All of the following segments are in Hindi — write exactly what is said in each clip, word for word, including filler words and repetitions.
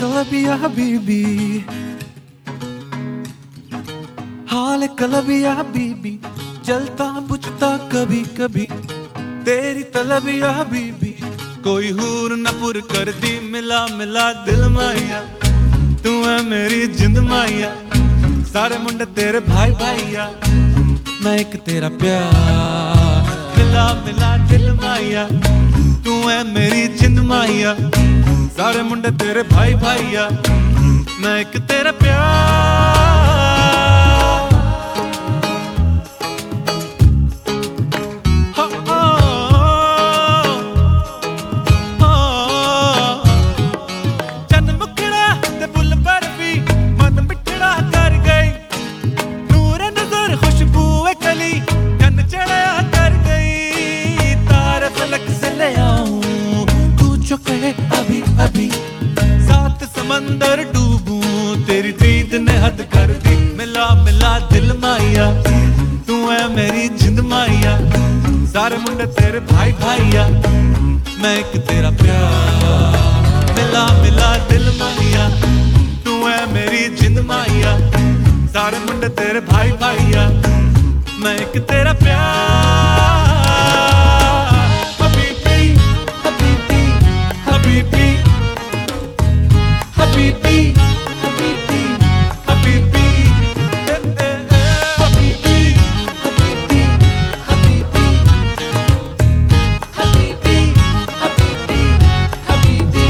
कलबी या हबीबी, हाल कलबी या हबीबी, जलता बुझता कभी कभी तेरी तलब या हबीबी। कोई हूर न पुर कर दी, मिला मिला दिल माहिया, तू है मेरी जिंद माहिया, सारे मुंडे तेरे भाई भाईया, मैं एक तेरा प्यार। मिला मिला दिल माहिया, तू है मेरी जिंद माहिया, सारे मुंडे तेरे भाई भाईया, मैं एक तेरा प्यार। अभी अभी सात समंदर डूबूं, तेरी दीद ने हद कर दी। मिला मिला दिल माहिया, तू है मेरी जिंद माहिया, सारे मुंडे तेरे भाई भाईया, मैं एक तेरा प्यार। मिला मिला दिल माहिया, तू है मेरी जिंद माहिया, सारे मुंडे तेरे भाई भाईया, मैं एक तेरा प्यार। Habibi, Habibi, Habibi, Habibi, eh, eh, eh. Habibi, Habibi, Habibi, Habibi, Habibi, Habibi.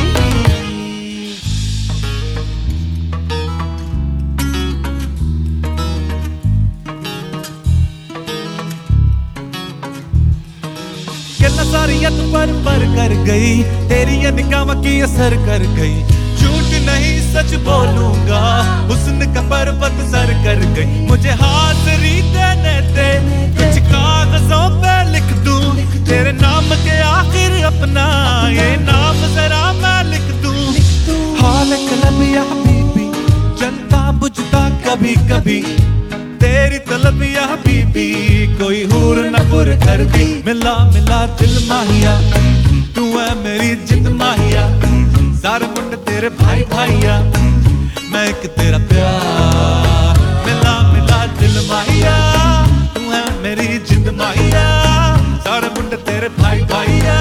गल्ला सारियां तू पर पर कर गई, तेरी ये निकाह की असर कर गई, झूठ नहीं सच बोलूंगा, हुस्न का पर्वत सर कर गई। मुझे हाज़िरी देने दे, कुछ कागजों पे लिख दूं, तेरे नाम के आखिर अपना ये नाम जरा मैं लिख दूं। हाल कलबी या हबीबी, जलता बुझता कभी कभी तेरी तलब या हबीबी, कोई हूर न पुर कर दी। मिला मिला दिल माहिया, तू है मेरी जिंद माहिया, सारे मुंडे तेरे भाई भाईया, मैं एक तेरा प्यार। मिला मिला दिल माहिया, तू है मेरी जिंद माहिया, सारे मुंडे तेरे भाई भाईया।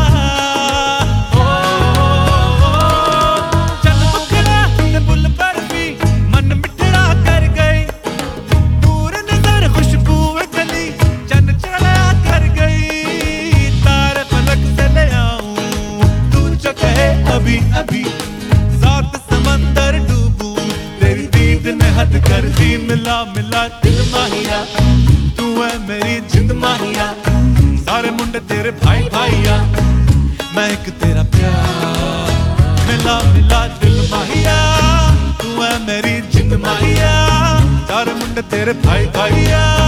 अभी अभी सात समंदर डूबूं, तेरी दीद ने हद कर दी। मिला मिला दिल माहिया, तू है मेरी जिंद माहिया, सारे मुंडे तेरे भाई भाईया, मैं एक तेरा प्यार। मिला मिला दिल माहिया, तू है मेरी जिंद माहिया, सारे मुंडे तेरे भाई भाईया।